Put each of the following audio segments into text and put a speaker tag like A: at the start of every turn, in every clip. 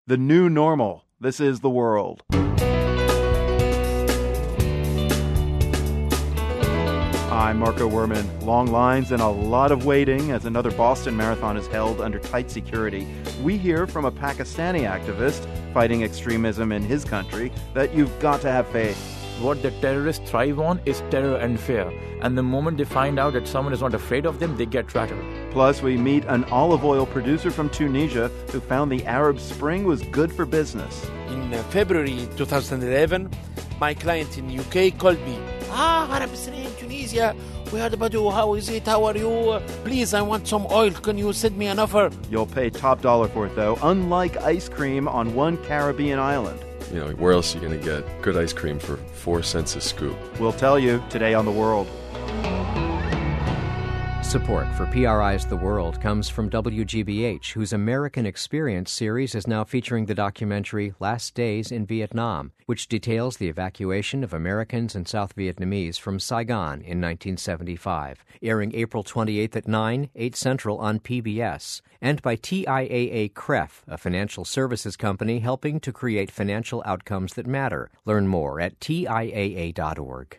A: The new normal. This is The World. I'm Marco Werman. Long lines and a lot of waiting as another Boston Marathon is held under tight security. We hear from a Pakistani activist fighting extremism in his country that you've got to have faith.
B: What the terrorists thrive on is terror and fear. And the moment they find out that someone is not afraid of them, they get rattled.
A: Plus, we meet an olive oil producer from Tunisia who found the Arab Spring was good for business.
C: In February 2011, my client in UK called me. Arab Spring, Tunisia. We heard about you. How is it? How are you? Please, I want some oil. Can you send me an offer?
A: You'll pay top dollar for it, though, unlike ice cream on one Caribbean island.
D: You know, where else are you going to get good ice cream for 4 cents a scoop?
A: We'll tell you today on The World.
E: Support for PRI's The World comes from WGBH, whose American Experience series is now featuring the documentary Last Days in Vietnam, which details the evacuation of Americans and South Vietnamese from Saigon in 1975, airing April 28th at 9, 8 Central on PBS, and by TIAA-CREF, a financial services company helping to create financial outcomes that matter. Learn more at TIAA.org.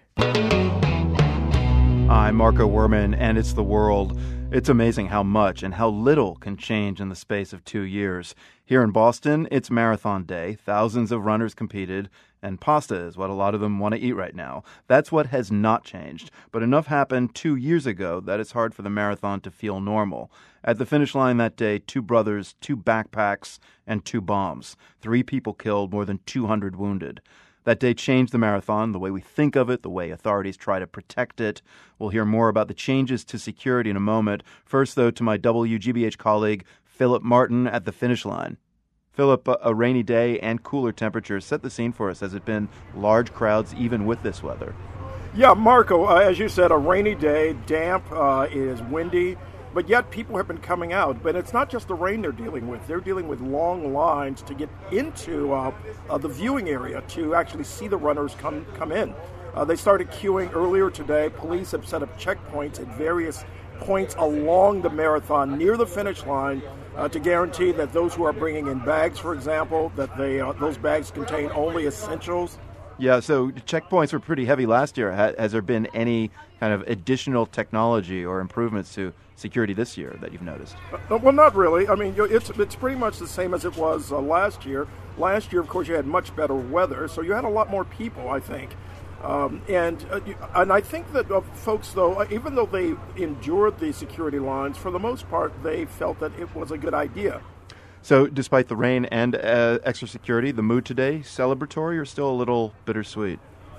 A: I'm Marco Werman, and it's The World. It's amazing how much and how little can change in the space of 2 years. Here in Boston, it's Marathon Day. Thousands of runners competed, and pasta is what a lot of them want to eat right now. That's what has not changed. But enough happened 2 years ago that it's hard for the marathon to feel normal. At the finish line that day, 2 brothers, 2 backpacks, and 2 bombs. 3 people killed, more than 200 wounded. That day changed the marathon, the way we think of it, the way authorities try to protect it. We'll hear more about the changes to security in a moment. First, though, to my WGBH colleague, Philip Martin at the finish line. Philip, a rainy day and cooler temperatures set the scene for us. Has it been large crowds even with this weather?
F: Yeah, Marco, as you said, a rainy day, damp, it is windy. But yet people have been coming out. But it's not just the rain they're dealing with. They're dealing with long lines to get into the viewing area to actually see the runners come in. They started queuing earlier today. Police have set up checkpoints at various points along the marathon near the finish line to guarantee that those who are bringing in bags, for example, that those bags contain only essentials.
A: Yeah, so checkpoints were pretty heavy last year. Has there been any kind of additional technology or improvements to security this year that you've noticed?
F: Well, not really. I mean, it's pretty much the same as it was last year. Last year, of course, you had much better weather, so you had a lot more people, I think. And I think that folks, though, even though they endured the security lines, for the most part, they felt that it was a good idea.
A: So despite the rain and extra security, the mood today, celebratory or still a little bittersweet?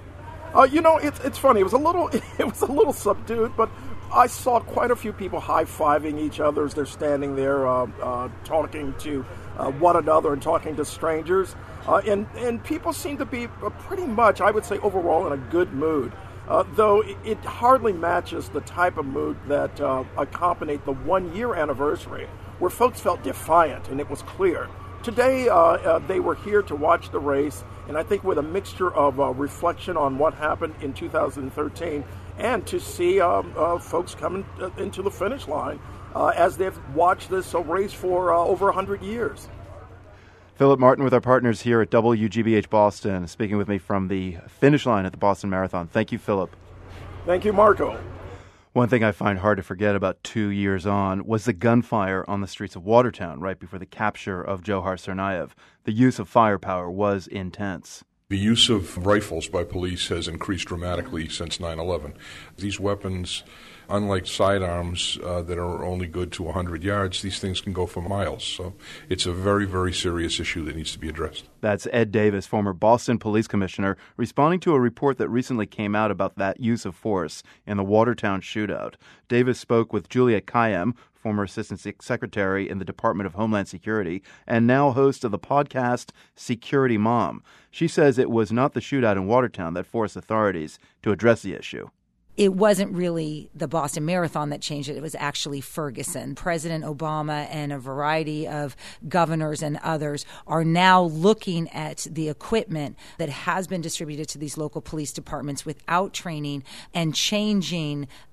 F: It's funny. It was a little subdued, but I saw quite a few people high-fiving each other as they're standing there talking to one another and talking to strangers. And people seem to be pretty much, I would say, overall in a good mood. Though it hardly matches the type of mood that accompanied the 1-year anniversary, where folks felt defiant, and it was clear. Today, they were here to watch the race, and I think with a mixture of reflection on what happened in 2013 and to see folks coming into the finish line as they've watched this race for over 100 years.
A: Philip Martin with our partners here at WGBH Boston, speaking with me from the finish line at the Boston Marathon. Thank you, Philip.
F: Thank you, Marco.
A: One thing I find hard to forget about 2 years on was the gunfire on the streets of Watertown right before the capture of Dzhokhar Tsarnaev. The use of firepower was intense.
G: The use of rifles by police has increased dramatically since 9/11. These weapons, unlike sidearms that are only good to 100 yards, these things can go for miles. So it's a very, very serious issue that needs to be addressed.
A: That's Ed Davis, former Boston Police Commissioner, responding to a report that recently came out about that use of force in the Watertown shootout. Davis spoke with Juliet Kayyem, former Assistant Secretary in the Department of Homeland Security, and now host of the podcast Security Mom. She says it was not the shootout in Watertown that forced authorities to address the issue.
H: It wasn't really the Boston Marathon that changed it. It was actually Ferguson. President Obama and a variety of governors and others are now looking at the equipment that has been distributed to these local police departments without training and changing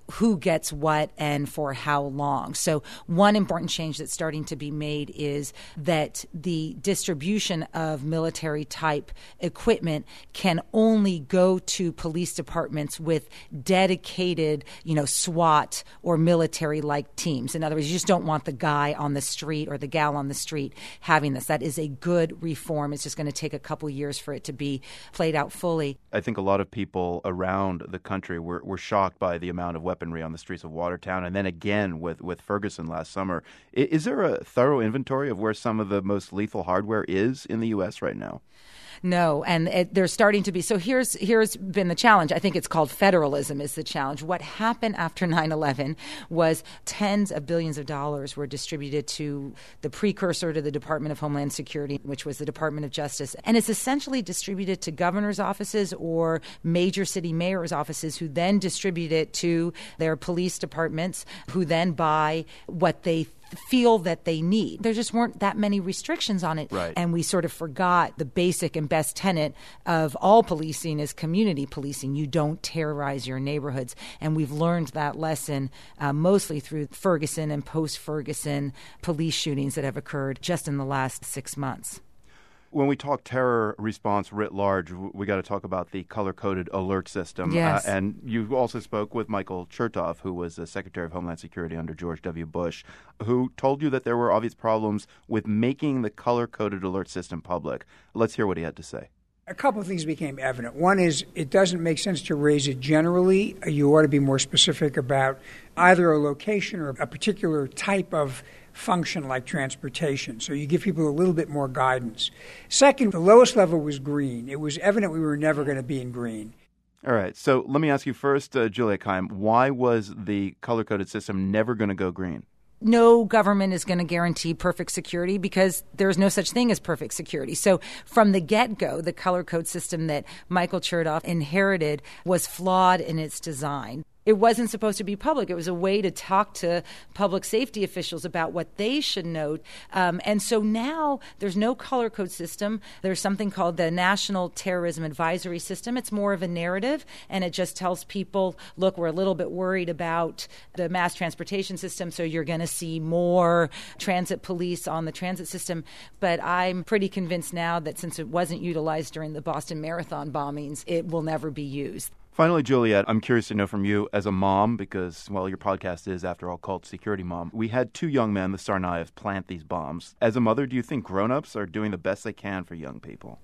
H: who gets what and for how long. So one important change that's starting to be made is that the distribution of military-type equipment can only go to police departments with dedicated, SWAT or military-like teams. In other words, you just don't want the guy on the street or the gal on the street having this. That is a good reform. It's just going to take a couple years for it to be played out fully.
A: I think a lot of people around the country were shocked by the amount of weaponry on the streets of Watertown, and then again with Ferguson last summer. Is there a thorough inventory of where some of the most lethal hardware is in the U.S. right now?
H: No, and there's starting to be. So here's been the challenge. I think it's called federalism is the challenge. What happened after 9/11 was tens of billions of dollars were distributed to the precursor to the Department of Homeland Security, which was the Department of Justice. And it's essentially distributed to governor's offices or major city mayor's offices, who then distribute it to their police departments, who then buy what they feel that they need. There just weren't that many restrictions on it.
A: Right.
H: And we sort of forgot the basic and best tenet of all policing is community policing. You don't terrorize your neighborhoods. And we've learned that lesson mostly through Ferguson and post-Ferguson police shootings that have occurred just in the last 6 months.
A: When we talk terror response writ large, we got to talk about the color-coded alert system.
H: Yes.
A: And you also spoke with Michael Chertoff, who was the Secretary of Homeland Security under George W. Bush, who told you that there were obvious problems with making the color-coded alert system public. Let's hear what he had to say.
I: A couple of things became evident. One is it doesn't make sense to raise it generally. You ought to be more specific about either a location or a particular type of function like transportation. So you give people a little bit more guidance. Second, the lowest level was green. It was evident we were never going to be in green.
A: All right. So let me ask you first, Juliette Kayyem, why was the color-coded system never going to go green?
H: No government is going to guarantee perfect security because there's no such thing as perfect security. So from the get-go, the color code system that Michael Chertoff inherited was flawed in its design. It wasn't supposed to be public. It was a way to talk to public safety officials about what they should know. And so now there's no color code system. There's something called the National Terrorism Advisory System. It's more of a narrative, and it just tells people, look, we're a little bit worried about the mass transportation system, so you're going to see more transit police on the transit system. But I'm pretty convinced now that since it wasn't utilized during the Boston Marathon bombings, it will never be used.
A: Finally, Juliette, I'm curious to know from you as a mom, because, well, your podcast is, after all, called Security Mom. We had 2 young men, the Tsarnaevs, plant these bombs. As a mother, do you think grown-ups are doing the best they can for young people?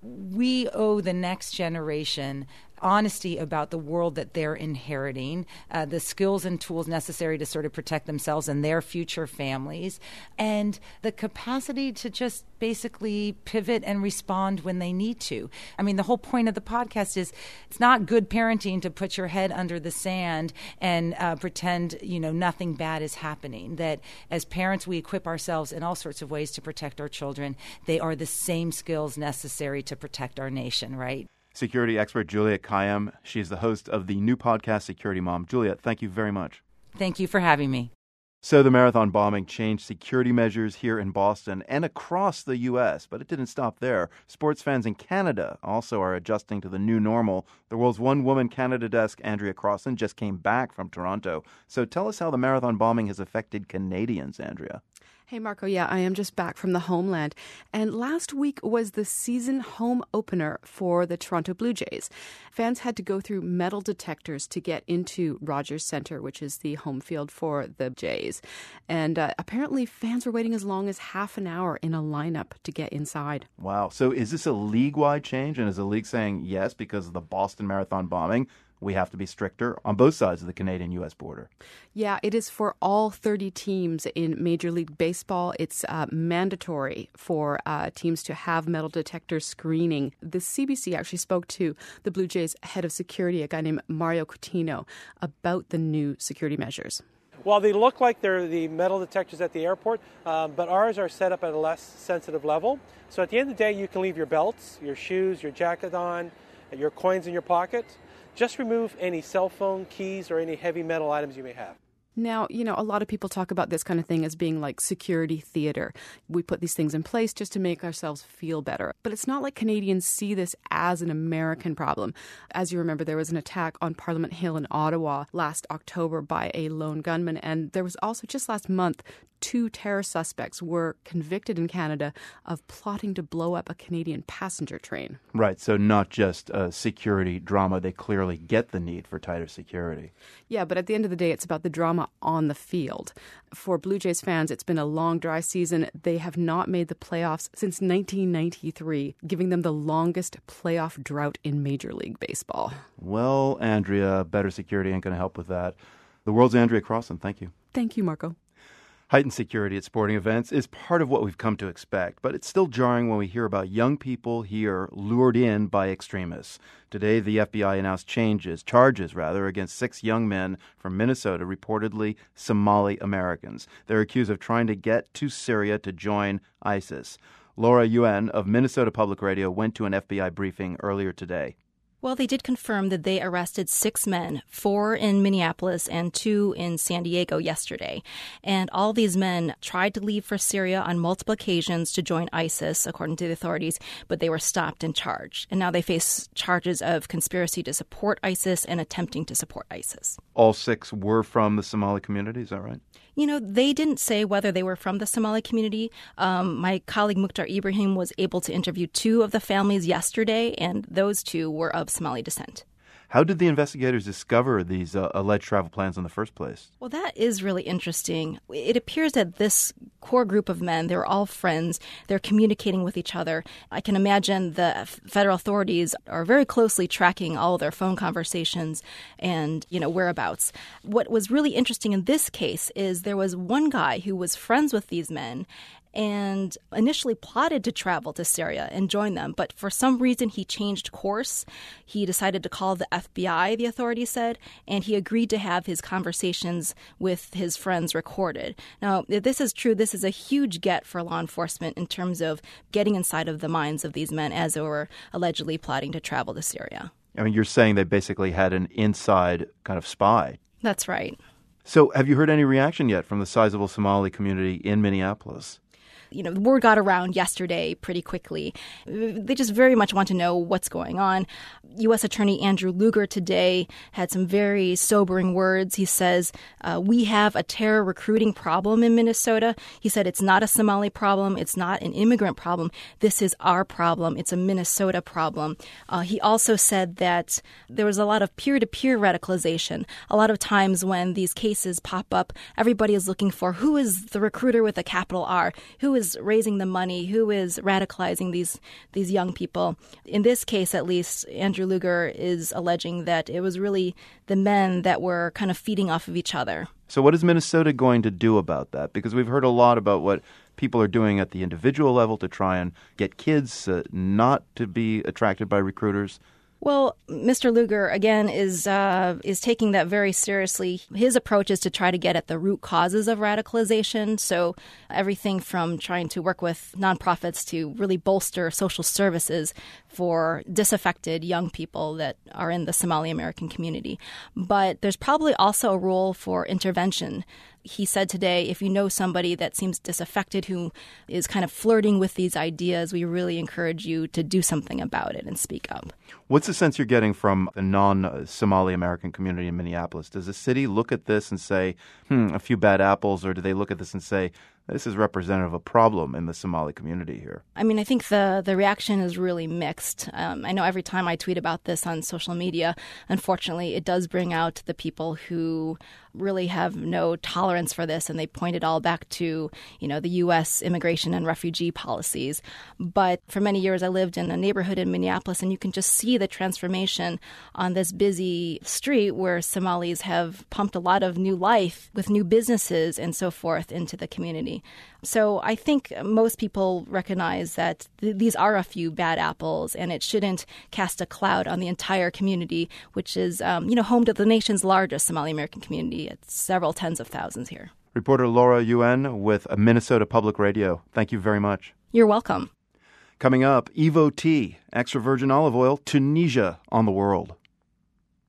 H: We owe the next generation honesty about the world that they're inheriting, the skills and tools necessary to sort of protect themselves and their future families, and the capacity to just basically pivot and respond when they need to. I mean, the whole point of the podcast is it's not good parenting to put your head under the sand and pretend, nothing bad is happening. That as parents, we equip ourselves in all sorts of ways to protect our children. They are the same skills necessary to protect our nation, right?
A: Security expert Juliette Kayyem. She's the host of the new podcast, Security Mom. Juliette, thank you very much.
H: Thank you for having me.
A: So the marathon bombing changed security measures here in Boston and across the U.S., but it didn't stop there. Sports fans in Canada also are adjusting to the new normal. The world's one-woman Canada desk, Andrea Crossan, just came back from Toronto. So tell us how the marathon bombing has affected Canadians, Andrea.
J: Hey, Marco. Yeah, I am just back from the homeland. And last week was the season home opener for the Toronto Blue Jays. Fans had to go through metal detectors to get into Rogers Centre, which is the home field for the Jays. And apparently fans were waiting as long as half an hour in a lineup to get inside.
A: Wow. So is this a league-wide change? And is the league saying, yes, because of the Boston Marathon bombing, we have to be stricter on both sides of the Canadian-U.S. border?
J: Yeah, it is for all 30 teams in Major League Baseball. It's mandatory for teams to have metal detector screening. The CBC actually spoke to the Blue Jays head of security, a guy named Mario Coutinho, about the new security measures.
K: Well, they look like they're the metal detectors at the airport, but ours are set up at a less sensitive level. So at the end of the day, you can leave your belts, your shoes, your jacket on, your coins in your pocket. Just remove any cell phone, keys, or any heavy metal items you may have.
J: Now, a lot of people talk about this kind of thing as being like security theater. We put these things in place just to make ourselves feel better. But it's not like Canadians see this as an American problem. As you remember, there was an attack on Parliament Hill in Ottawa last October by a lone gunman. And there was also just last month, 2 terror suspects were convicted in Canada of plotting to blow up a Canadian passenger train.
A: Right, so not just a security drama. They clearly get the need for tighter security.
J: Yeah, but at the end of the day, it's about the drama on the field. For Blue Jays fans, it's been a long, dry season. They have not made the playoffs since 1993, giving them the longest playoff drought in Major League Baseball.
A: Well, Andrea, better security ain't going to help with that. The World's Andrea Crossan, thank you.
J: Thank you, Marco.
A: Heightened security at sporting events is part of what we've come to expect, but it's still jarring when we hear about young people here lured in by extremists. Today, the FBI announced charges against 6 young men from Minnesota, reportedly Somali Americans. They're accused of trying to get to Syria to join ISIS. Laura Yuen of Minnesota Public Radio went to an FBI briefing earlier today.
L: Well, they did confirm that they arrested 6 men, 4 in Minneapolis and 2 in San Diego yesterday. And all these men tried to leave for Syria on multiple occasions to join ISIS, according to the authorities, but they were stopped and charged. And now they face charges of conspiracy to support ISIS and attempting to support ISIS.
A: All 6 were from the Somali community, is that right?
L: They didn't say whether they were from the Somali community. My colleague Mukhtar Ibrahim was able to interview 2 of the families yesterday, and those 2 were of Somali descent.
A: How did the investigators discover these alleged travel plans in the first place?
L: Well, that is really interesting. It appears that this core group of men, they're all friends. They're communicating with each other. I can imagine the federal authorities are very closely tracking all of their phone conversations and, whereabouts. What was really interesting in this case is there was one guy who was friends with these men and initially plotted to travel to Syria and join them. But for some reason, he changed course. He decided to call the FBI, the authorities said, and he agreed to have his conversations with his friends recorded. Now, if this is true, this is a huge get for law enforcement in terms of getting inside of the minds of these men as they were allegedly plotting to travel to Syria.
A: I mean, you're saying they basically had an inside kind of spy.
L: That's right.
A: So have you heard any reaction yet from the sizable Somali community in Minneapolis?
L: The word got around yesterday pretty quickly. They just very much want to know what's going on. U.S. Attorney Andrew Lugar today had some very sobering words. He says, we have a terror recruiting problem in Minnesota. He said it's not a Somali problem. It's not an immigrant problem. This is our problem. It's a Minnesota problem. He also said that there was a lot of peer-to-peer radicalization. A lot of times when these cases pop up, everybody is looking for who is the recruiter with a capital R, who is raising the money, who is radicalizing these young people. In this case, at least, Andrew Lugar is alleging that it was really the men that were kind of feeding off of each other.
A: So what is Minnesota going to do about that? Because we've heard a lot about what people are doing at the individual level to try and get kids not to be attracted by recruiters.
L: Well, Mr. Lugar, again, is taking that very seriously. His approach is to try to get at the root causes of radicalization. So everything from trying to work with nonprofits to really bolster social services for disaffected young people that are in the Somali American community. But there's probably also a role for intervention. He said today, if you know somebody that seems disaffected, who is kind of flirting with these ideas, we really encourage you to do something about it and speak up.
A: What's the sense you're getting from the non-Somali American community in Minneapolis? Does the city look at this and say, a few bad apples, or do they look at this and say, this is representative of a problem in the Somali community here?
L: I mean, I think the reaction is really mixed. I know every time I tweet about this on social media, unfortunately, it does bring out the people who really have no tolerance for this, and they point it all back to, the U.S. immigration and refugee policies. But for many years, I lived in a neighborhood in Minneapolis, and you can just see the transformation on this busy street where Somalis have pumped a lot of new life with new businesses and so forth into the community. So I think most people recognize that these are a few bad apples, and it shouldn't cast a cloud on the entire community, which is, home to the nation's largest Somali American community. It's several tens of thousands here.
A: Reporter Laura Yuen with Minnesota Public Radio. Thank you very much.
L: You're welcome.
A: Coming up, Evo Tea, extra virgin olive oil, Tunisia on the world.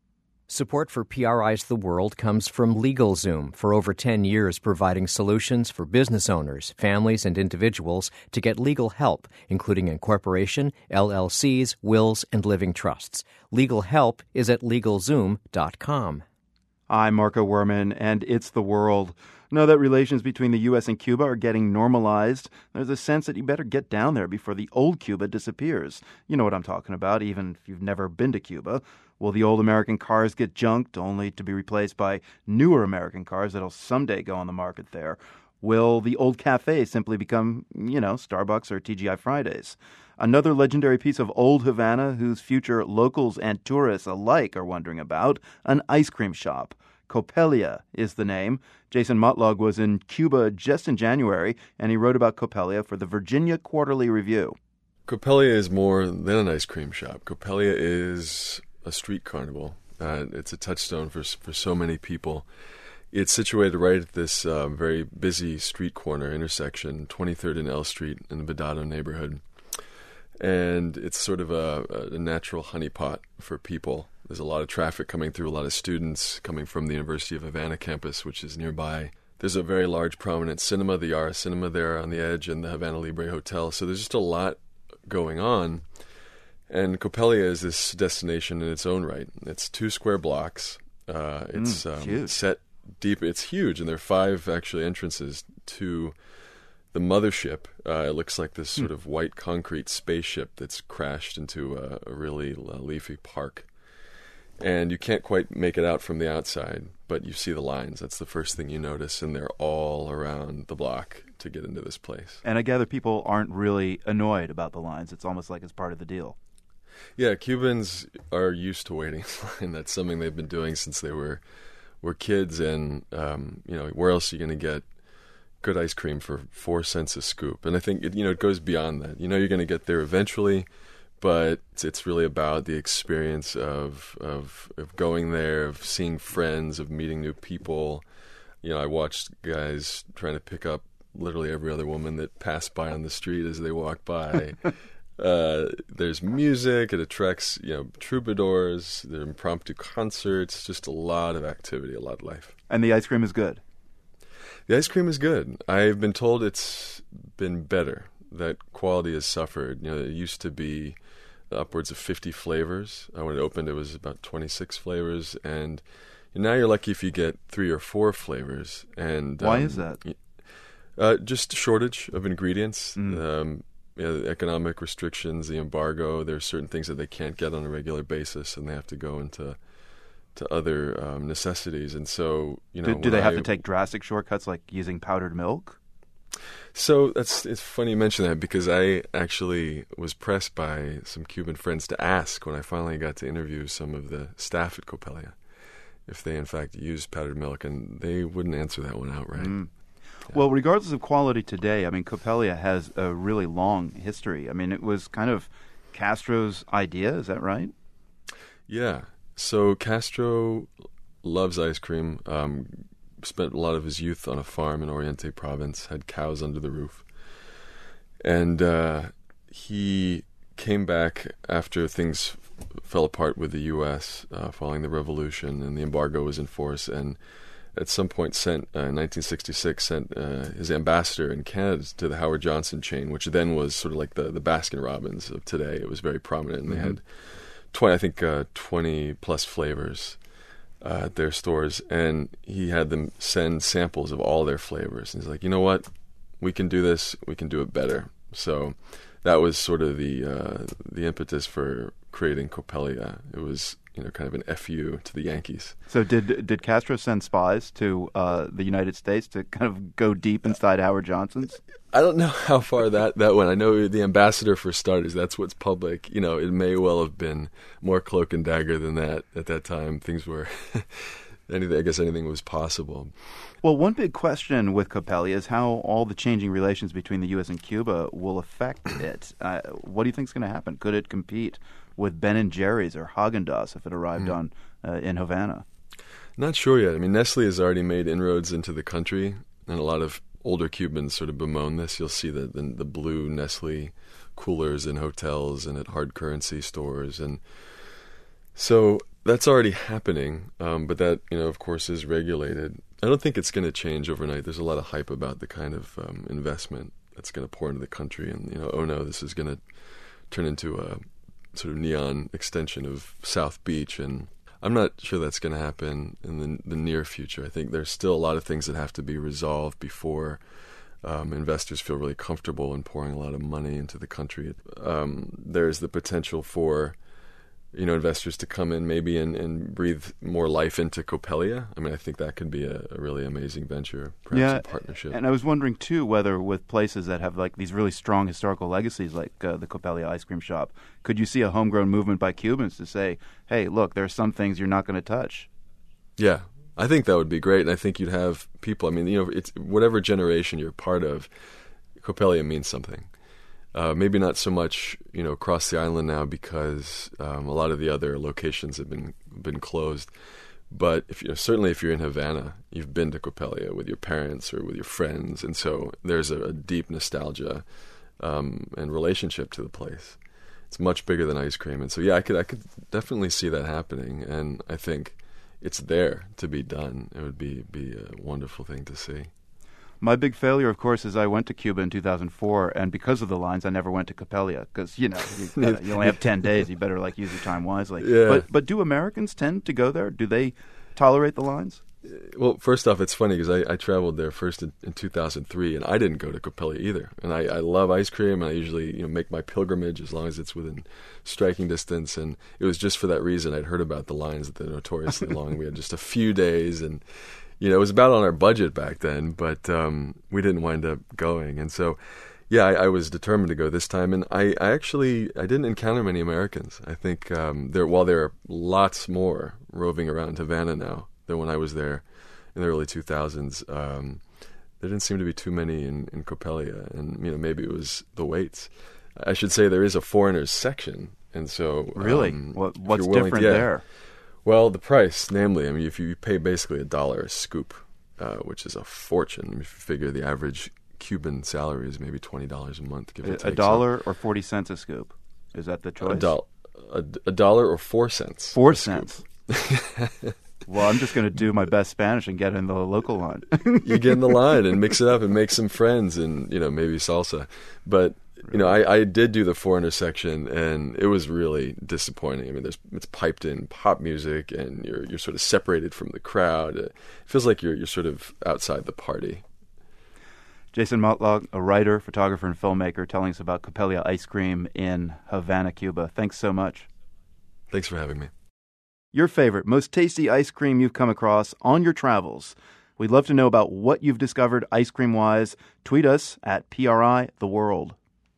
E: Support for PRI's The World comes from LegalZoom, for over 10 years providing solutions for business owners, families, and individuals to get legal help, including incorporation, LLCs, wills, and living trusts. Legal help is at LegalZoom.com.
A: I'm Marco Werman, and it's The World. Know that relations between the U.S. and Cuba are getting normalized. There's a sense that you better get down there before the old Cuba disappears. You know what I'm talking about, even if you've never been to Cuba. Will the old American cars get junked only to be replaced by newer American cars that'll someday go on the market there? Will the old cafe simply become, Starbucks or TGI Fridays? Another legendary piece of old Havana whose future locals and tourists alike are wondering about, an ice cream shop. Coppelia is the name. Jason Motlog was in Cuba just in January, and he wrote about Coppelia for the Virginia Quarterly Review.
D: Coppelia is more than an ice cream shop. Coppelia is a street carnival. It's a touchstone for so many people. It's situated right at this very busy street corner intersection, 23rd and L Street in the Vedado neighborhood. And it's sort of a natural honeypot for people. There's a lot of traffic coming through, a lot of students coming from the University of Havana campus, which is nearby. There's a very large, prominent cinema, the Yara Cinema there on the edge, and the Havana Libre Hotel. So there's just a lot going on. And Coppelia is this destination in its own right. It's 2 square blocks. It's set deep. It's huge, and there are 5 actually entrances to the mothership. It looks like this sort of white concrete spaceship that's crashed into a really leafy park. And you can't quite make it out from the outside, but you see the lines. That's the first thing you notice, and they're all around the block to get into this place.
A: And I gather people aren't really annoyed about the lines. It's almost like it's part of the deal.
D: Yeah, Cubans are used to waiting in line. That's something they've been doing since they were kids. And, where else are you going to get good ice cream for 4 cents a scoop? And I think, it goes beyond that. You're going to get there eventually, but it's really about the experience of going there, of seeing friends, of meeting new people. I watched guys trying to pick up literally every other woman that passed by on the street as they walked by. There's music. It attracts, troubadours. There are impromptu concerts. Just a lot of activity, a lot of life.
A: And the ice cream is good.
D: The ice cream is good. I've been told it's been better. That quality has suffered. It used to be upwards of 50 flavors. When it opened, it was about 26 flavors, and now you're lucky if you get 3 or 4 flavors. And
A: why is that?
D: Just shortage of ingredients. The economic restrictions, the embargo. There are certain things that they can't get on a regular basis, and they have to go into other necessities. And so,
A: do they have to take drastic shortcuts like using powdered milk?
D: So it's funny you mention that, because I actually was pressed by some Cuban friends to ask when I finally got to interview some of the staff at Coppelia if they in fact used powdered milk, and they wouldn't answer that one outright. Yeah.
A: Well, regardless of quality today, Coppelia has a really long history. It was kind of Castro's idea, is that right?
D: Yeah. So Castro loves ice cream. Spent a lot of his youth on a farm in Oriente Province, had cows under the roof. And he came back after things fell apart with the U.S. Following the revolution, and the embargo was in force, and at some point in 1966 sent his ambassador in Canada to the Howard Johnson chain, which then was sort of like the Baskin-Robbins of today. It was very prominent, and they had 20 plus flavors at their stores, and he had them send samples of all their flavors. And he's like, you know what? We can do this. We can do it better. So that was sort of the impetus for creating Coppelia. It was kind of an FU to the Yankees.
A: So did Castro send spies to the United States to kind of go deep inside Howard Johnson's?
D: I don't know how far that went. I know the ambassador, for starters, that's what's public. It may well have been more cloak and dagger than that at that time. Things were, I guess anything was possible.
A: Well, one big question with Coppelia is how all the changing relations between the U.S. and Cuba will affect it. What do you think is going to happen? Could it compete with Ben & Jerry's or Haagen-Dazs if it arrived in Havana?
D: Not sure yet. Nestle has already made inroads into the country, and a lot of older Cubans sort of bemoan this. You'll see the blue Nestle coolers in hotels and at hard currency stores. And so That's already happening, but that, of course, is regulated. I don't think it's going to change overnight. There's a lot of hype about the kind of investment that's going to pour into the country, and, oh no, this is going to turn into a sort of neon extension of South Beach, and I'm not sure that's going to happen in the near future. I think there's still a lot of things that have to be resolved before investors feel really comfortable in pouring a lot of money into the country. There's the potential for investors to come in maybe and breathe more life into Coppelia. I mean, I think that could be a really amazing venture, perhaps a partnership.
A: And I was wondering, too, whether with places that have like these really strong historical legacies like the Coppelia ice cream shop, could you see a homegrown movement by Cubans to say, hey, look, there are some things you're not going to touch?
D: Yeah, I think that would be great. And I think you'd have people, I mean, it's whatever generation you're part of, Coppelia means something. Maybe not so much, across the island now because a lot of the other locations have been closed. But certainly if you're in Havana, you've been to Coppelia with your parents or with your friends, and so there's a deep nostalgia and relationship to the place. It's much bigger than ice cream, and so I could definitely see that happening, and I think it's there to be done. It would be a wonderful thing to see.
A: My big failure, of course, is I went to Cuba in 2004, and because of the lines, I never went to Coppelia because you only have 10 days. You better use your time wisely.
D: Yeah.
A: But do Americans tend to go there? Do they tolerate the lines?
D: Well, first off, it's funny because I traveled there first in 2003, and I didn't go to Coppelia either. And I love ice cream, and I usually make my pilgrimage as long as it's within striking distance. And it was just for that reason I'd heard about the lines that they're notoriously long. We had just a few days, and it was about on our budget back then, but we didn't wind up going. And so, I was determined to go this time. And I didn't encounter many Americans. I think while there are lots more roving around Havana now than when I was there in the early 2000s, there didn't seem to be too many in Coppelia. And, maybe it was the waits. I should say there is a foreigners section. And so
A: really? What's different there?
D: Well, the price, namely, I mean, if you pay basically $1 a scoop, which is a fortune. If you figure the average Cuban salary is maybe $20 a month, give or take.
A: $1 or 40 cents a scoop? Is that the choice?
D: $1 or 4 cents.
A: 4 cents. Well, I'm just going to do my best Spanish and get in the local line.
D: You get in the line and mix it up and make some friends and, maybe salsa. But I did do the foreigner section, and it was really disappointing. I mean, it's piped in pop music, and you're sort of separated from the crowd. It feels like you're sort of outside the party.
A: Jason Motlagh, a writer, photographer, and filmmaker, telling us about Coppelia ice cream in Havana, Cuba. Thanks so much.
D: Thanks for having me.
A: Your favorite, most tasty ice cream you've come across on your travels. We'd love to know about what you've discovered ice cream-wise. Tweet us at PRI The World.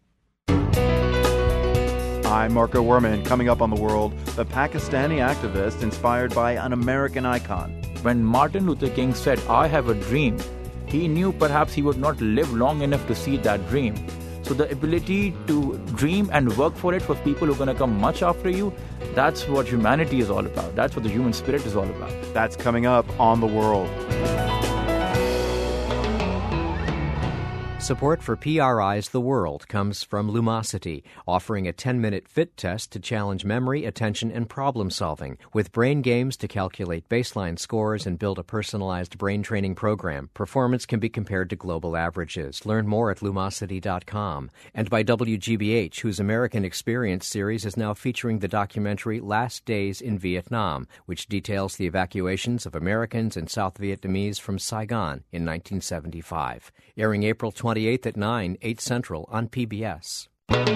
A: I'm Marco Werman. Coming up on The World, the Pakistani activist inspired by an American icon.
B: When Martin Luther King said, "I have a dream," he knew perhaps he would not live long enough to see that dream. So the ability to dream and work for it for people who are going to come much after you, that's what humanity is all about. That's what the human spirit is all about.
A: That's coming up on The World.
E: Support for PRI's The World comes from Lumosity, offering a 10-minute fit test to challenge memory, attention, and problem-solving. With brain games to calculate baseline scores and build a personalized brain training program, performance can be compared to global averages. Learn more at Lumosity.com. And by WGBH, whose American Experience series is now featuring the documentary Last Days in Vietnam, which details the evacuations of Americans and South Vietnamese from Saigon in 1975. Airing April 28th at 9, 8 Central on PBS.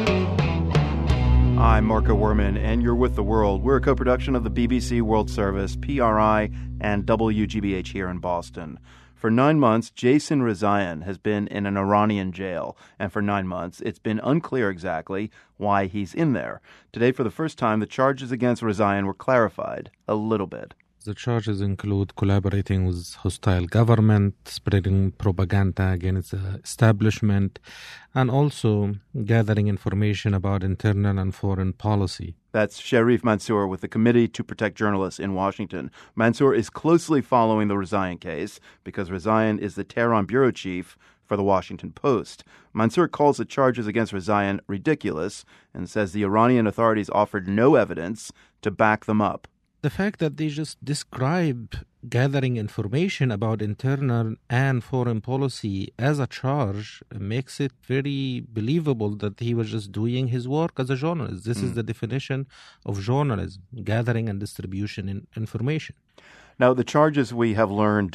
A: I'm Marco Werman, and you're with The World. We're a co-production of the BBC World Service, PRI, and WGBH here in Boston. For 9 months, Jason Rezaian has been in an Iranian jail, and for 9 months, it's been unclear exactly why he's in there. Today, for the first time, the charges against Rezaian were clarified a little bit.
M: The charges include collaborating with hostile government, spreading propaganda against the establishment, and also gathering information about internal and foreign policy.
A: That's Sharif Mansour with the Committee to Protect Journalists in Washington. Mansour is closely following the Rezaian case because Rezaian is the Tehran bureau chief for the Washington Post. Mansour calls the charges against Rezaian ridiculous and says the Iranian authorities offered no evidence to back them up.
M: The fact that they just describe gathering information about internal and foreign policy as a charge makes it very believable that he was just doing his work as a journalist. This is the definition of journalism, gathering and distribution in information.
A: Now, the charges we have learned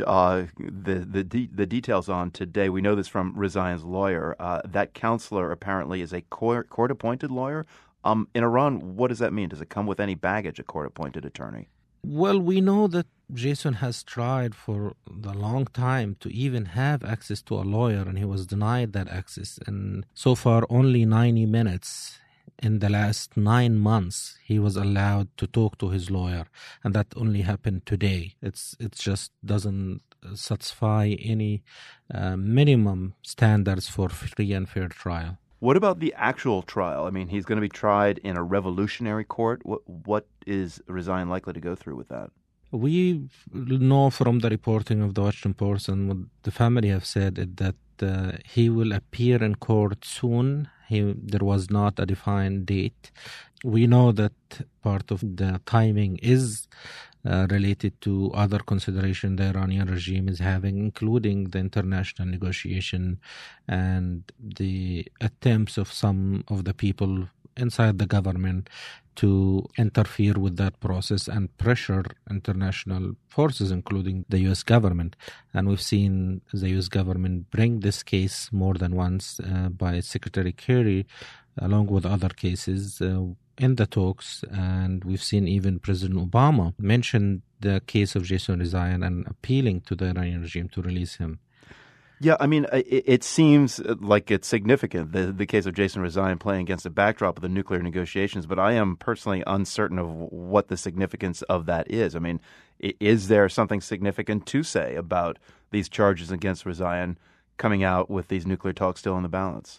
A: the details on today, we know this from Rezaian's lawyer. That counselor apparently is a court-appointed lawyer. In Iran, what does that mean? Does it come with any baggage, a court-appointed attorney?
M: Well, we know that Jason has tried for a long time to even have access to a lawyer, and he was denied that access. And so far, only 90 minutes in the last 9 months, he was allowed to talk to his lawyer, and that only happened today. It just doesn't satisfy any minimum standards for free and fair trial.
A: What about the actual trial? I mean, he's going to be tried in a revolutionary court. What is Rezaian likely to go through with that?
M: We know from the reporting of the Washington Post and what the family have said that he will appear in court soon. There was not a defined date. We know that part of the timing is related to other consideration the Iranian regime is having, including the international negotiation and the attempts of some of the people inside the government to interfere with that process and pressure international forces, including the U.S. government. And we've seen the U.S. government bring this case more than once by Secretary Kerry, along with other cases in the talks. And we've seen even President Obama mention the case of Jason Rezaian and appealing to the Iranian regime to release him.
A: Yeah, I mean, it seems like it's significant, the case of Jason Rezaian playing against the backdrop of the nuclear negotiations, but I am personally uncertain of what the significance of that is. I mean, is there something significant to say about these charges against Rezaian coming out with these nuclear talks still in the balance?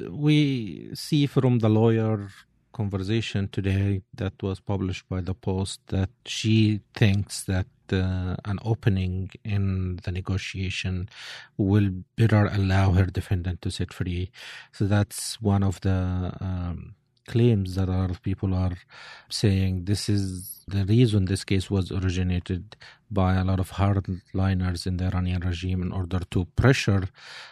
M: We see from the lawyer conversation today that was published by the Post that she thinks that an opening in the negotiation will better allow her defendant to set free. So that's one of the claims that a lot of people are saying. This is the reason this case was originated by a lot of hardliners in the Iranian regime in order to pressure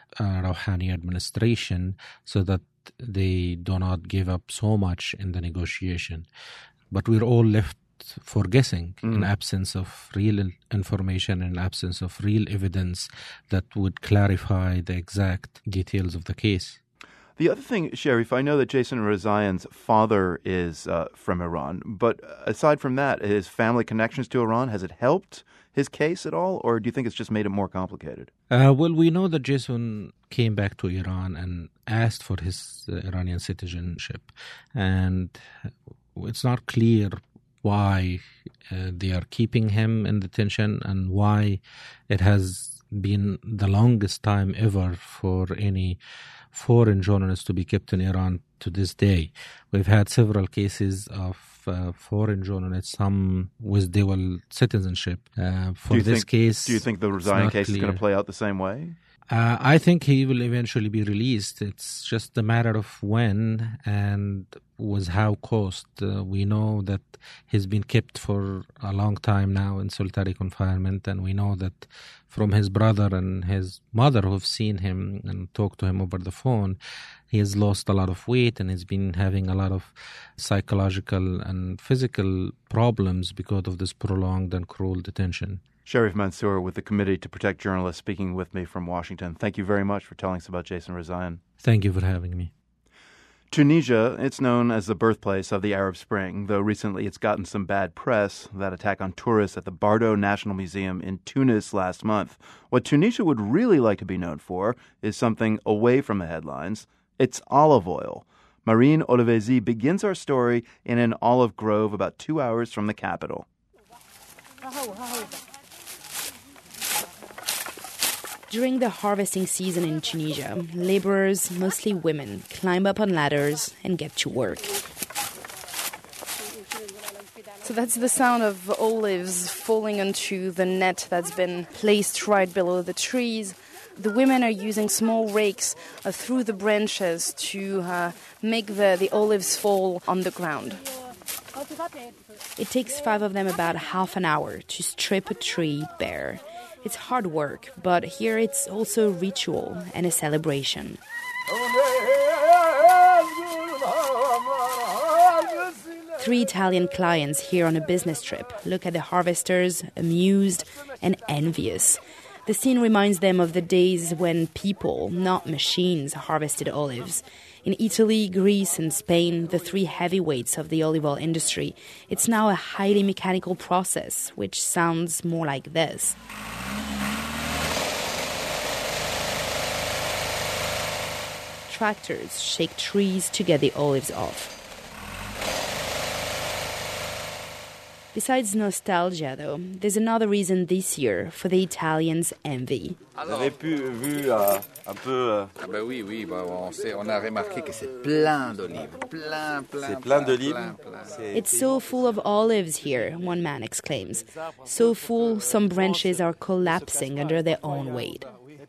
M: Rouhani administration so that they do not give up so much in the negotiation. But we're all left for guessing in absence of real information, in absence of real evidence that would clarify the exact details of the case.
A: The other thing, Sharif, I know that Jason Rezaian's father is from Iran, but aside from that, his family connections to Iran, has it helped his case at all, or do you think it's just made it more complicated?
M: Well, we know that Jason came back to Iran and asked for his Iranian citizenship, and it's not clear why they are keeping him in detention and why it has been the longest time ever for any foreign journalist to be kept in Iran to this day. We've had several cases of foreign journalists, some with dual citizenship. For this case,
A: do you think the Rezaian case is going to play out the same way?
M: I think he will eventually be released. It's just a matter of when and with how cost. We know that he's been kept for a long time now in solitary confinement, and we know that from his brother and his mother who've seen him and talked to him over the phone, he has lost a lot of weight and he's been having a lot of psychological and physical problems because of this prolonged and cruel detention.
A: Sharif Mansour with the Committee to Protect Journalists speaking with me from Washington. Thank you very much for telling us about Jason Rezaian.
M: Thank you for having me.
A: Tunisia, it's known as the birthplace of the Arab Spring, though recently it's gotten some bad press, that attack on tourists at the Bardo National Museum in Tunis last month. What Tunisia would really like to be known for is something away from the headlines. It's olive oil. Marine Olivesi begins our story in an olive grove about 2 hours from the capital.
N: During the harvesting season in Tunisia, laborers, mostly women, climb up on ladders and get to work. So that's the sound of olives falling onto the net that's been placed right below the trees. The women are using small rakes through the branches to make the olives fall on the ground. It takes 5 of them about half an hour to strip a tree bare. It's hard work, but here it's also a ritual and a celebration. 3 Italian clients here on a business trip look at the harvesters, amused and envious. The scene reminds them of the days when people, not machines, harvested olives. In Italy, Greece and Spain, the 3 heavyweights of the olive oil industry, it's now a highly mechanical process, which sounds more like this. Tractors shake trees to get the olives off. Besides nostalgia, though, there's another reason this year for the Italians' envy.
O: On a remarqué que c'est plein d'olives. C'est plein d'olives.
N: It's so full of olives here, one man exclaims. So full, some branches are collapsing under their own weight.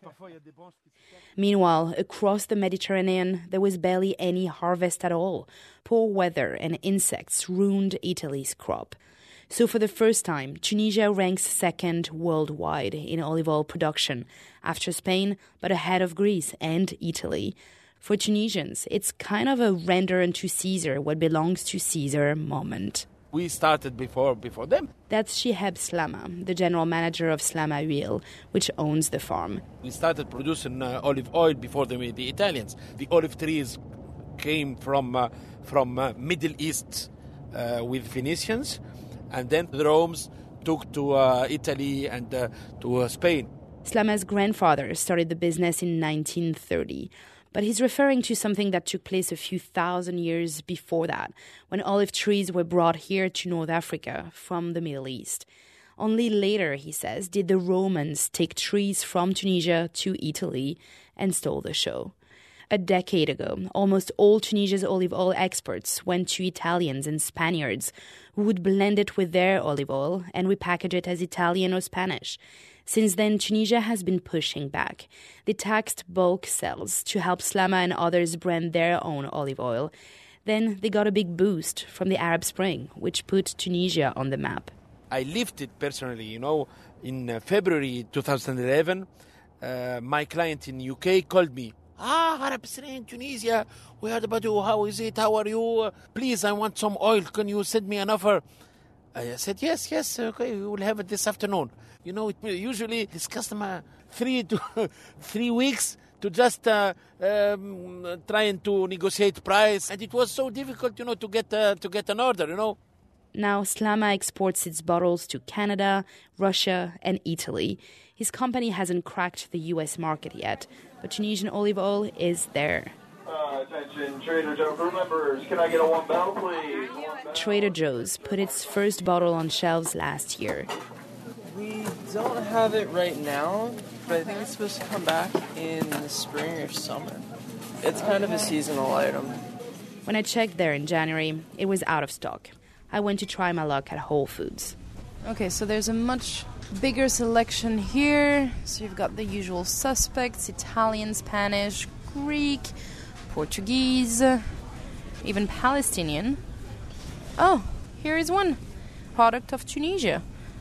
N: Meanwhile, across the Mediterranean, there was barely any harvest at all. Poor weather and insects ruined Italy's crop. So for the first time, Tunisia ranks second worldwide in olive oil production, after Spain, but ahead of Greece and Italy. For Tunisians, it's kind of a render unto Caesar what belongs to Caesar moment.
C: We started before them.
N: That's Shihab Slama, the general manager of Slama Huile, which owns the farm.
C: We started producing olive oil before the Italians. The olive trees came from Middle East with Phoenicians, and then the Romans took to Italy and to Spain.
N: Slama's grandfather started the business in 1930. But he's referring to something that took place a few thousand years before that, when olive trees were brought here to North Africa from the Middle East. Only later, he says, did the Romans take trees from Tunisia to Italy and stole the show. A decade ago, almost all Tunisia's olive oil exports went to Italians and Spaniards, who would blend it with their olive oil and repackage it as Italian or Spanish. Since then, Tunisia has been pushing back. They taxed bulk sales to help Slama and others brand their own olive oil. Then they got a big boost from the Arab Spring, which put Tunisia on the map.
C: I lived it personally, in February 2011. My client in UK called me. Arab Spring, Tunisia. We heard about you. How is it? How are you? Please, I want some oil. Can you send me an offer? I said, yes, okay, we will have it this afternoon. Usually this customer 3 weeks to just trying to negotiate price, and it was so difficult, to get an order,
N: Now Slama exports its bottles to Canada, Russia, and Italy. His company hasn't cracked the U.S. market yet, but Tunisian olive oil is there.
P: Attention, Trader Joe crew members, can I get a 1 bottle, please?
N: Trader Joe's put its first bottle on shelves last year.
Q: We don't have it right now, but I think it's supposed to come back in the spring or summer. It's kind of a seasonal item.
N: When I checked there in January, it was out of stock. I went to try my luck at Whole Foods.
J: Okay, so there's a much bigger selection here. So you've got the usual suspects: Italian, Spanish, Greek, Portuguese, even Palestinian. Oh, here is one. Product of Tunisia.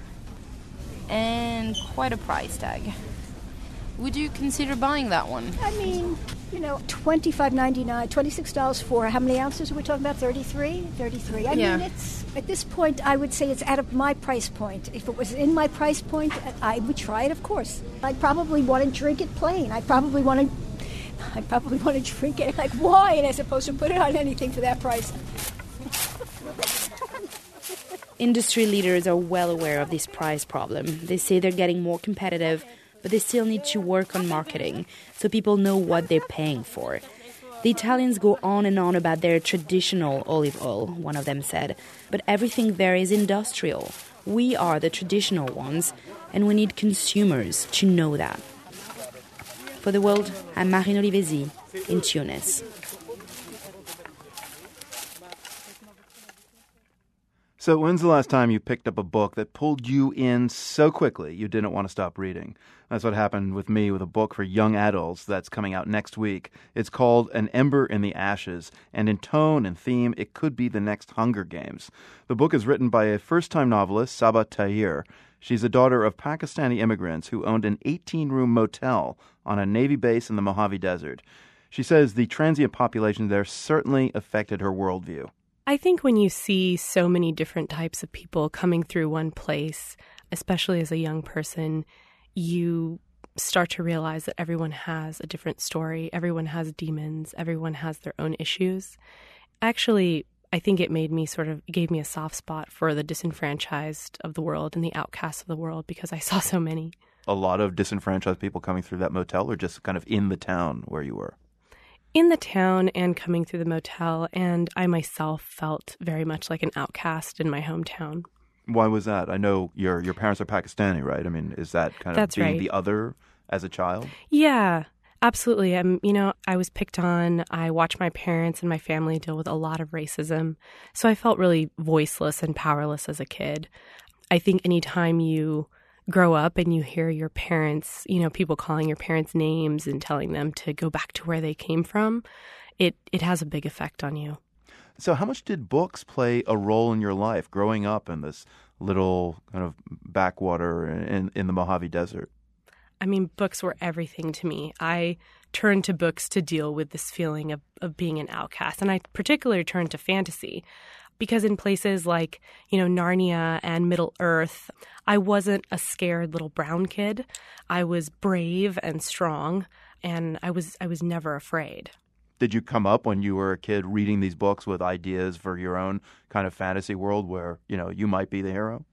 J: And quite a price tag. Would you consider buying that one?
R: I mean, $25.99, $26 for how many ounces are we talking about? 33? I mean, it's at this point, I would say it's out of my price point. If it was in my price point, I would try it, of course. I'd probably want to drink it plain. I'd probably want to drink it like wine as opposed to put it on anything for that price.
N: Industry leaders are well aware of this price problem. They say they're getting more competitive, but they still need to work on marketing so people know what they're paying for. The Italians go on and on about their traditional olive oil, one of them said, but everything there is industrial. We are the traditional ones, and we need consumers to know that. For The World, I'm Marine Olivesi in Tunis.
A: So when's the last time you picked up a book that pulled you in so quickly you didn't want to stop reading? That's what happened with me with a book for young adults that's coming out next week. It's called An Ember in the Ashes, and in tone and theme, it could be the next Hunger Games. The book is written by a first-time novelist, Saba Tahir. She's the daughter of Pakistani immigrants who owned an 18-room motel on a Navy base in the Mojave Desert. She says the transient population there certainly affected her worldview.
S: I think when you see so many different types of people coming through one place, especially as a young person, you start to realize that everyone has a different story. Everyone has demons. Everyone has their own issues. Actually, I think it gave me a soft spot for the disenfranchised of the world and the outcasts of the world because I saw so many.
A: A lot of disenfranchised people coming through that motel or just kind of in the town where you were?
S: In the town and coming through the motel, and I myself felt very much like an outcast in my hometown.
A: Why was that? I know your parents are Pakistani, right? I mean, is that kind of
S: That's
A: being
S: right.
A: the other as a child?
S: Yeah, absolutely. I was picked on. I watched my parents and my family deal with a lot of racism. So I felt really voiceless and powerless as a kid. I think anytime you grow up and you hear your parents, people calling your parents names and telling them to go back to where they came from, it has a big effect on you.
A: So how much did books play a role in your life growing up in this little kind of backwater in the Mojave Desert?
S: I mean, books were everything to me. I turned to books to deal with this feeling of being an outcast. And I particularly turned to fantasy because in places like, Narnia and Middle Earth, I wasn't a scared little brown kid. I was brave and strong, and I was never afraid.
A: Did you come up when you were a kid reading these books with ideas for your own kind of fantasy world where, you might be the hero?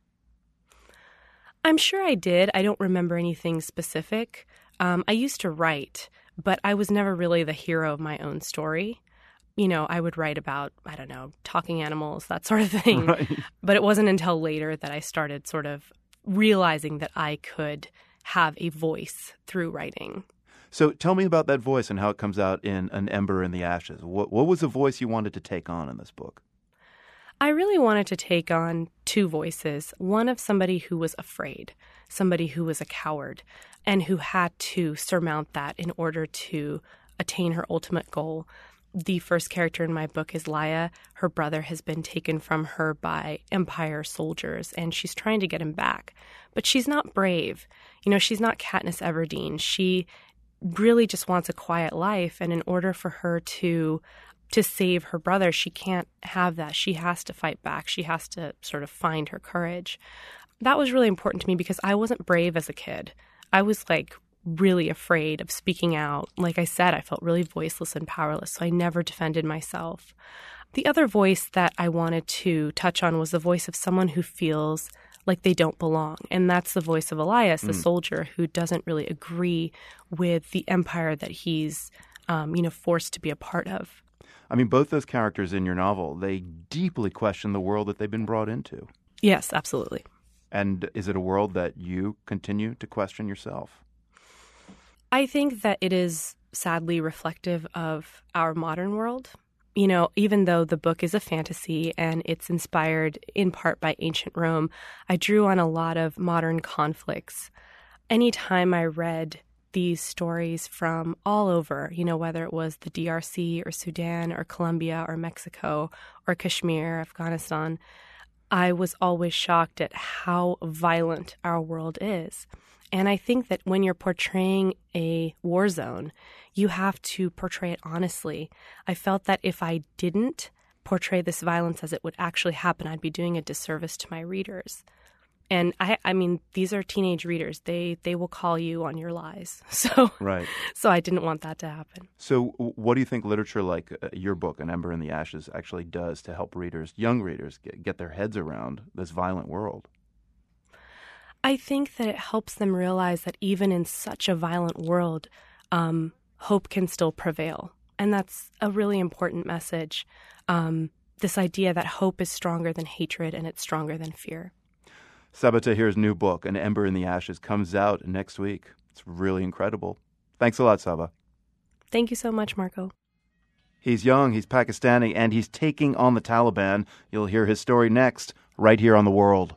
S: I'm sure I did. I don't remember anything specific. I used to write, but I was never really the hero of my own story. I would write about, talking animals, that sort of thing. Right. But it wasn't until later that I started sort of realizing that I could have a voice through writing.
A: So tell me about that voice and how it comes out in An Ember in the Ashes. What was the voice you wanted to take on in this book?
S: I really wanted to take on two voices, one of somebody who was afraid, somebody who was a coward, and who had to surmount that in order to attain her ultimate goal. The first character in my book is Laia. Her brother has been taken from her by Empire soldiers, and she's trying to get him back. But she's not brave. She's not Katniss Everdeen. She really just wants a quiet life, and in order for her to save her brother, she can't have that. She has to fight back. She has to sort of find her courage. That was really important to me because I wasn't brave as a kid. I was really afraid of speaking out. Like I said, I felt really voiceless and powerless, so I never defended myself. The other voice that I wanted to touch on was the voice of someone who feels like they don't belong. And that's the voice of Elias, the soldier who doesn't really agree with the empire that he's, forced to be a part of.
A: I mean, both those characters in your novel, they deeply question the world that they've been brought into.
S: Yes, absolutely.
A: And is it a world that you continue to question yourself?
S: I think that it is sadly reflective of our modern world. Even though the book is a fantasy and it's inspired in part by ancient Rome, I drew on a lot of modern conflicts. Anytime I read these stories from all over, whether it was the DRC or Sudan or Colombia or Mexico or Kashmir, Afghanistan, I was always shocked at how violent our world is. And I think that when you're portraying a war zone, you have to portray it honestly. I felt that if I didn't portray this violence as it would actually happen, I'd be doing a disservice to my readers. And I mean, these are teenage readers. They will call you on your lies. So I didn't want that to happen.
A: So what do you think literature like your book, An Ember in the Ashes, actually does to help readers, young readers, get their heads around this violent world?
S: I think that it helps them realize that even in such a violent world, hope can still prevail. And that's a really important message. This idea that hope is stronger than hatred and it's stronger than fear.
A: Saba Tahir's new book, An Ember in the Ashes, comes out next week. It's really incredible. Thanks a lot, Saba.
S: Thank you so much, Marco.
A: He's young, he's Pakistani, and he's taking on the Taliban. You'll hear his story next, right here on The World.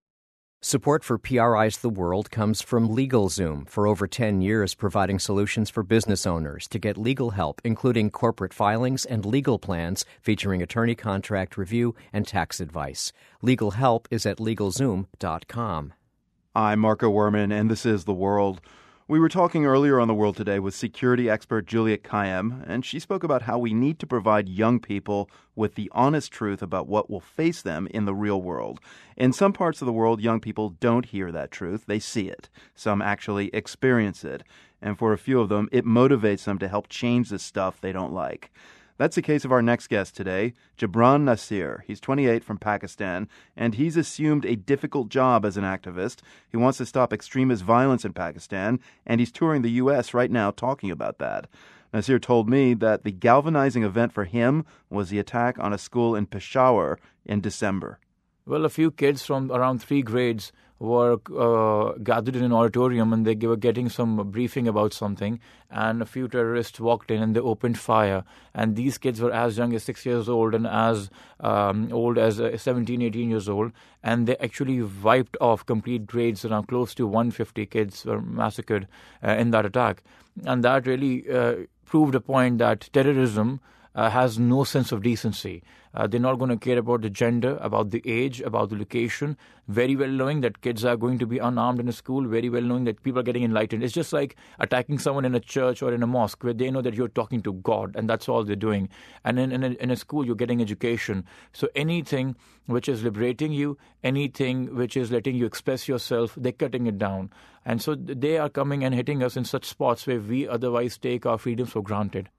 E: Support for PRI's The World comes from LegalZoom, for over 10 years providing solutions for business owners to get legal help, including corporate filings and legal plans featuring attorney contract review and tax advice. Legal help is at LegalZoom.com.
A: I'm Marco Werman, and this is The World. We were talking earlier on The World Today with security expert Juliet Kayyem, and she spoke about how we need to provide young people with the honest truth about what will face them in the real world. In some parts of the world, young people don't hear that truth. They see it. Some actually experience it. And for a few of them, it motivates them to help change the stuff they don't like. That's the case of our next guest today, Jibran Nasir. He's 28 from Pakistan, and he's assumed a difficult job as an activist. He wants to stop extremist violence in Pakistan, and he's touring the U.S. right now talking about that. Nasir told me that the galvanizing event for him was the attack on a school in Peshawar in December.
B: Well, a few kids from around 3 grades were gathered in an auditorium, and they were getting some briefing about something, and a few terrorists walked in and they opened fire. And these kids were as young as 6 years old and as old as 17, 18 years old, and they actually wiped off complete grades. Around close to 150 kids were massacred in that attack. And that really proved a point that terrorism has no sense of decency. They're not going to care about the gender, about the age, about the location, very well knowing that kids are going to be unarmed in a school, very well knowing that people are getting enlightened. It's just like attacking someone in a church or in a mosque where they know that you're talking to God, and that's all they're doing. And in a school, you're getting education. So anything which is liberating you, anything which is letting you express yourself, they're cutting it down. And so they are coming and hitting us in such spots where we otherwise take our freedoms for granted.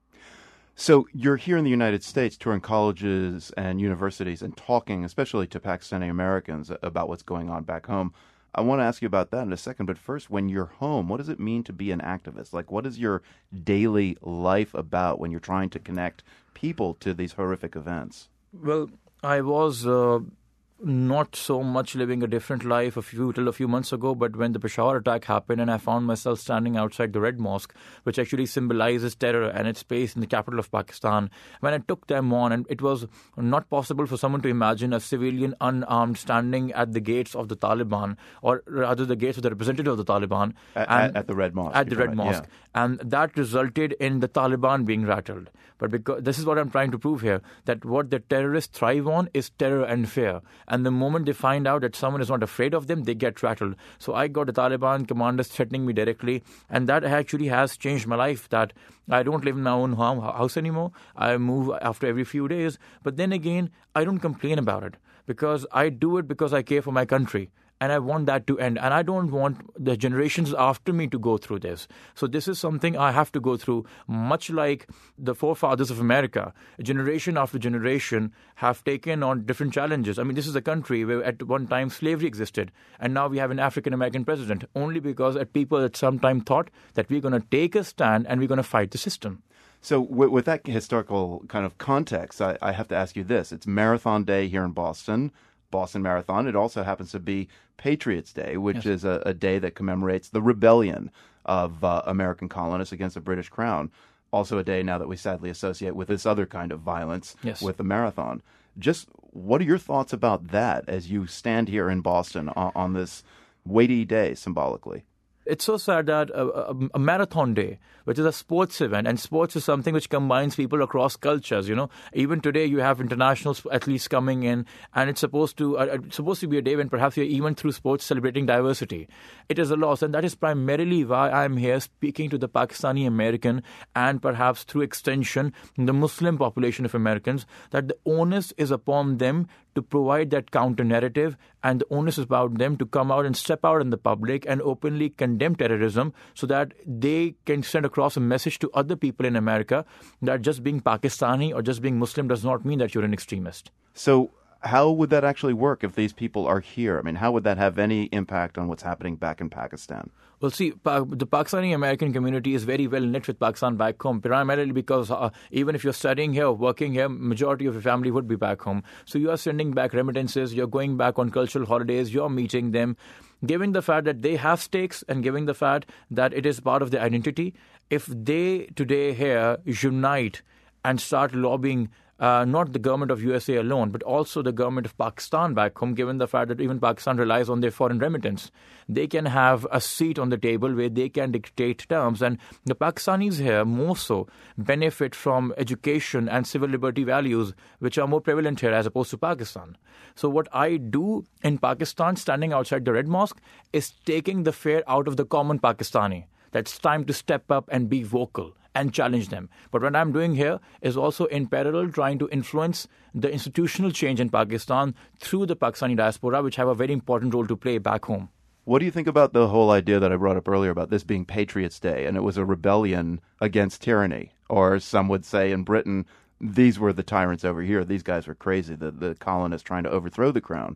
A: So you're here in the United States touring colleges and universities and talking, especially to Pakistani Americans, about what's going on back home. I want to ask you about that in a second, but first, when you're home, what does it mean to be an activist? Like, what is your daily life about when you're trying to connect people to these horrific events?
B: Well, I was not so much living a different life till a few months ago, but when the Peshawar attack happened and I found myself standing outside the Red Mosque, which actually symbolizes terror and its place in the capital of Pakistan, when I took them on, and it was not possible for someone to imagine a civilian unarmed standing at the gates of the Taliban, or rather the gates of the representative of the Taliban.
A: At the Red Mosque.
B: At the Red Mosque. Yeah. And that resulted in the Taliban being rattled. But because this is what I'm trying to prove here, that what the terrorists thrive on is terror and fear. And the moment they find out that someone is not afraid of them, they get rattled. So I got the Taliban commanders threatening me directly, and that actually has changed my life, that I don't live in my own house anymore. I move after every few days. But then again, I don't complain about it, because I do it because I care for my country. And I want that to end. And I don't want the generations after me to go through this. So this is something I have to go through, much like the forefathers of America. Generation after generation have taken on different challenges. I mean, this is a country where at one time slavery existed. And now we have an African-American president, only because people at some time thought that we're going to take a stand and we're going to fight the system.
A: So with that historical kind of context, I have to ask you this. It's Marathon Day here in Boston Marathon. It also happens to be Patriots Day, which is a day that commemorates the rebellion of American colonists against the British Crown. Also a day now that we sadly associate with this other kind of violence with the marathon. Just what are your thoughts about that as you stand here in Boston on this weighty day symbolically?
B: It's so sad that a marathon day, which is a sports event, and sports is something which combines people across cultures. You know, even today you have international athletes coming in, and it's supposed to be a day when perhaps you're even through sports celebrating diversity. It is a loss, and that is primarily why I'm here speaking to the Pakistani American and perhaps through extension the Muslim population of Americans, that the onus is upon them to provide that counter narrative, and the onus is about them to come out and step out in the public and openly condemn terrorism, so that they can send across a message to other people in America that just being Pakistani or just being Muslim does not mean that you're an extremist.
A: So how would that actually work if these people are here? I mean, how would that have any impact on what's happening back in Pakistan?
B: Well, see, the Pakistani-American community is very well knit with Pakistan back home, primarily because even if you're studying here or working here, majority of your family would be back home. So you are sending back remittances, you're going back on cultural holidays, you're meeting them. Given the fact that they have stakes and given the fact that it is part of their identity, if they today here unite and start lobbying not the government of USA alone, but also the government of Pakistan back home, given the fact that even Pakistan relies on their foreign remittance. They can have a seat on the table where they can dictate terms. And the Pakistanis here more so benefit from education and civil liberty values, which are more prevalent here as opposed to Pakistan. So what I do in Pakistan, standing outside the Red Mosque, is taking the fear out of the common Pakistani. That's time to step up and be vocal and challenge them. But what I'm doing here is also in parallel trying to influence the institutional change in Pakistan through the Pakistani diaspora, which have a very important role to play back home.
A: What do you think about the whole idea that I brought up earlier about this being Patriots' Day and it was a rebellion against tyranny? Or some would say in Britain, these were the tyrants over here. These guys were crazy, the colonists trying to overthrow the crown.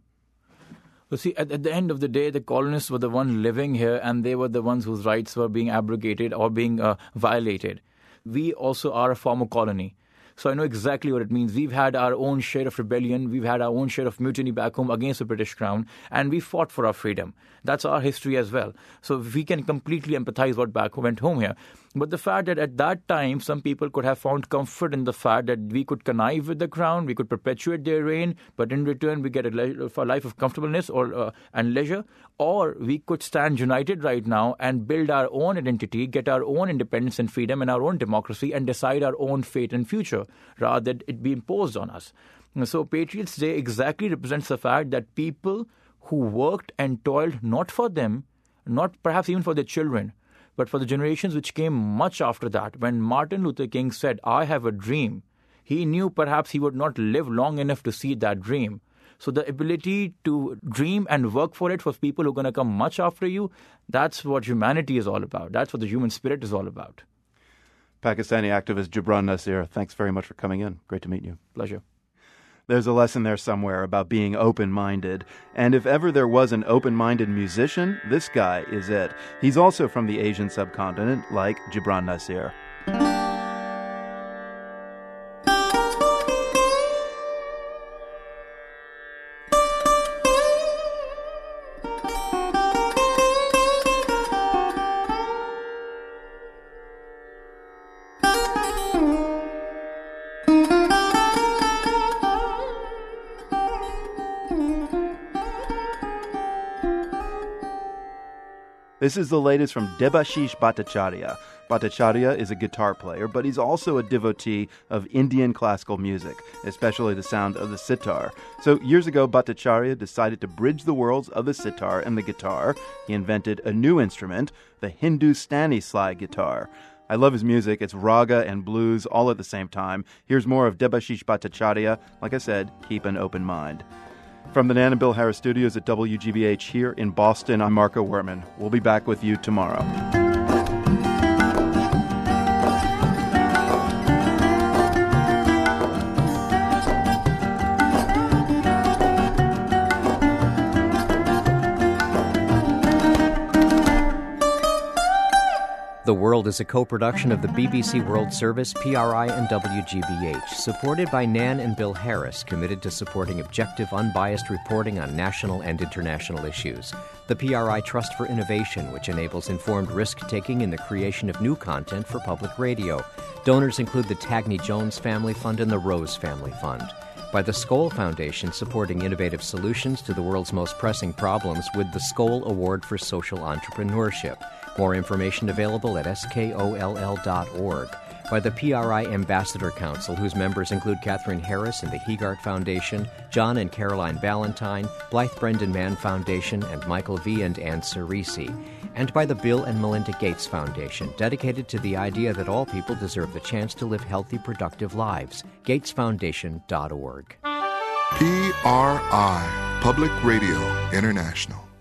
B: Well, see, at the end of the day, the colonists were the ones living here and they were the ones whose rights were being abrogated or being violated. We also are a former colony. So I know exactly what it means. We've had our own share of rebellion. We've had our own share of mutiny back home against the British Crown. And we fought for our freedom. That's our history as well. So we can completely empathize what went home here. But the fact that at that time, some people could have found comfort in the fact that we could connive with the crown, we could perpetuate their reign, but in return we get a life of comfortableness and leisure. Or we could stand united right now and build our own identity, get our own independence and freedom and our own democracy and decide our own fate and future, rather than it be imposed on us. So Patriots' Day exactly represents the fact that people who worked and toiled not for them, not perhaps even for their children, but for the generations which came much after that. When Martin Luther King said, "I have a dream," he knew perhaps he would not live long enough to see that dream. So the ability to dream and work for it for people who are going to come much after you, that's what humanity is all about. That's what the human spirit is all about.
A: Pakistani activist Jibran Nasir, thanks very much for coming in. Great to meet you.
B: Pleasure.
A: There's a lesson there somewhere about being open-minded. And if ever there was an open-minded musician, this guy is it. He's also from the Asian subcontinent, like Jibran Nasir. This is the latest from Debashish Bhattacharya. Bhattacharya is a guitar player, but he's also a devotee of Indian classical music, especially the sound of the sitar. So years ago, Bhattacharya decided to bridge the worlds of the sitar and the guitar. He invented a new instrument, the Hindustani slide guitar. I love his music. It's raga and blues all at the same time. Here's more of Debashish Bhattacharya. Like I said, keep an open mind. From the Nan and Bill Harris studios at WGBH here in Boston, I'm Marco Werman. We'll be back with you tomorrow.
E: The World is a co-production of the BBC World Service, PRI, and WGBH, supported by Nan and Bill Harris, committed to supporting objective, unbiased reporting on national and international issues. The PRI Trust for Innovation, which enables informed risk-taking in the creation of new content for public radio. Donors include the Tagney Jones Family Fund and the Rose Family Fund. By the Skoll Foundation, supporting innovative solutions to the world's most pressing problems with the Skoll Award for Social Entrepreneurship. More information available at skoll.org. By the PRI Ambassador Council, whose members include Catherine Harris and the Hegart Foundation, John and Caroline Ballantyne, Blythe Brendan Mann Foundation, and Michael V. and Ann Cerisi. And by the Bill and Melinda Gates Foundation, dedicated to the idea that all people deserve the chance to live healthy, productive lives. GatesFoundation.org.
T: PRI, Public Radio International.